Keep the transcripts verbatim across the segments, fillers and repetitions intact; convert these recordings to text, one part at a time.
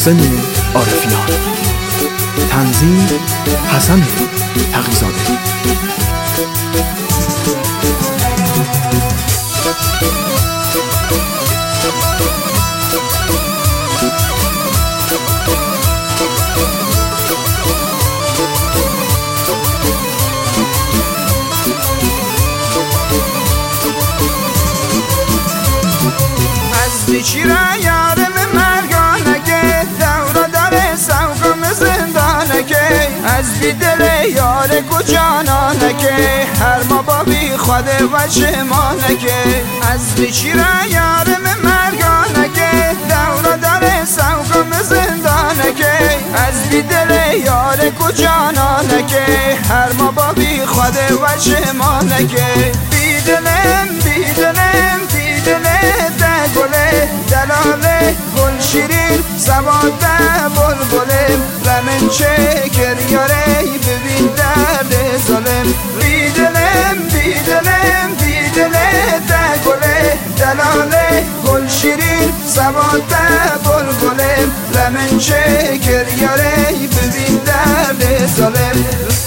محسن عارفیان، تنظیم حسن تقی‌زاده. چی را یارم مرگانگه دورا داره سوقم زندانگه از بی دل یار کجانانگه هر ما با بی خود و چمانگه از بی چی را یارم مرگانگه دورا داره سوقم زندانگه از بی دل یار کجانانگه هر ما با بی خود و چمانگه بی دلم بی دلم بی دلم گله دلاله گل شیرین سواد بلبلم لمن چکر یاره ببین درد ظالم بیدلم بیدلم بیدله گله دلاله گل شیرین سواد بلبلم لمن چکر یاره ببین درد ظالم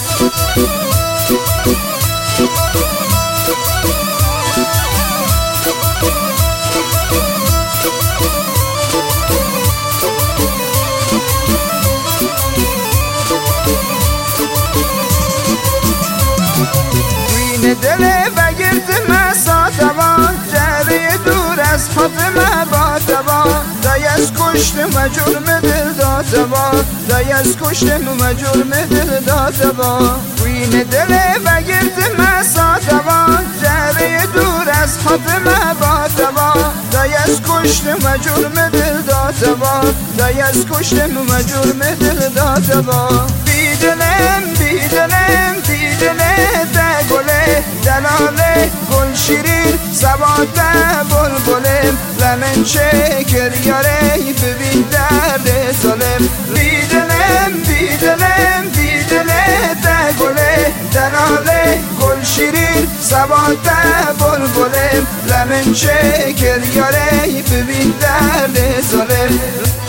دل بگرد مساتبان جره دور از فاطمه باتبان دای از کشتم و جرم دل داتبان دای از کشتم و جرم دل داتبان وین دل بگرد مساتبان جره دور از فاطمه باتبان دای از کشتم و جرم دل داتبان دای از کشتم و جرم دل داتبان بیدلم بیدلم بیدله گله دلاله گل شیرین سواد بلبلم لمن چکر یاره ببین درد ظالم بیدلم بیدلم بیدله گله دلاله گل شیرین سواد بلبلم لمن چکر یاره ببین درد ظالم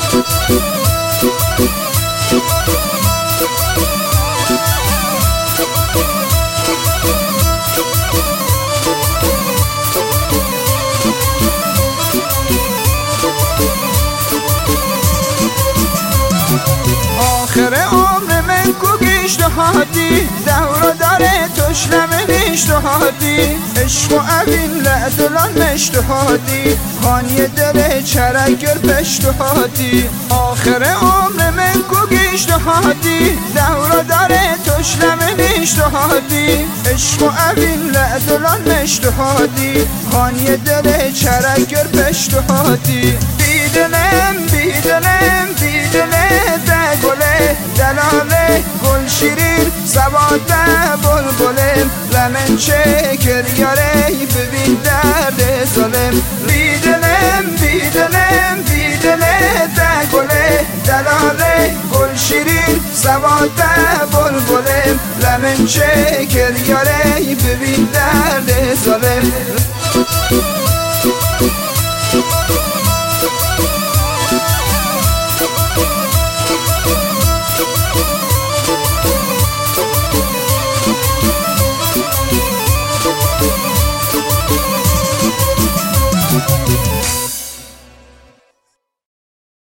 آخر عمر من کو گشتهاتی دورا داره تشنم نشتهاتی عشق و اوین لعدلان مشتهاتی خانی دل چرگر پشتهاتی آخر عمر من کو گشتهاتی دورا داره تشنم نشتهاتی عشق و اوین لعدلان مشتهاتی خانی دل چرگر پشتهاتی بیدلم بیدلم بیدله گله دلاله گل شیرین سواد بلبلم لمن چکر یاره ببین درد ظالم بیدلم بیدلم بیدله گله دلاله گل شیرین سواد بلبلم لمن چکر یاره ببین درد ظالم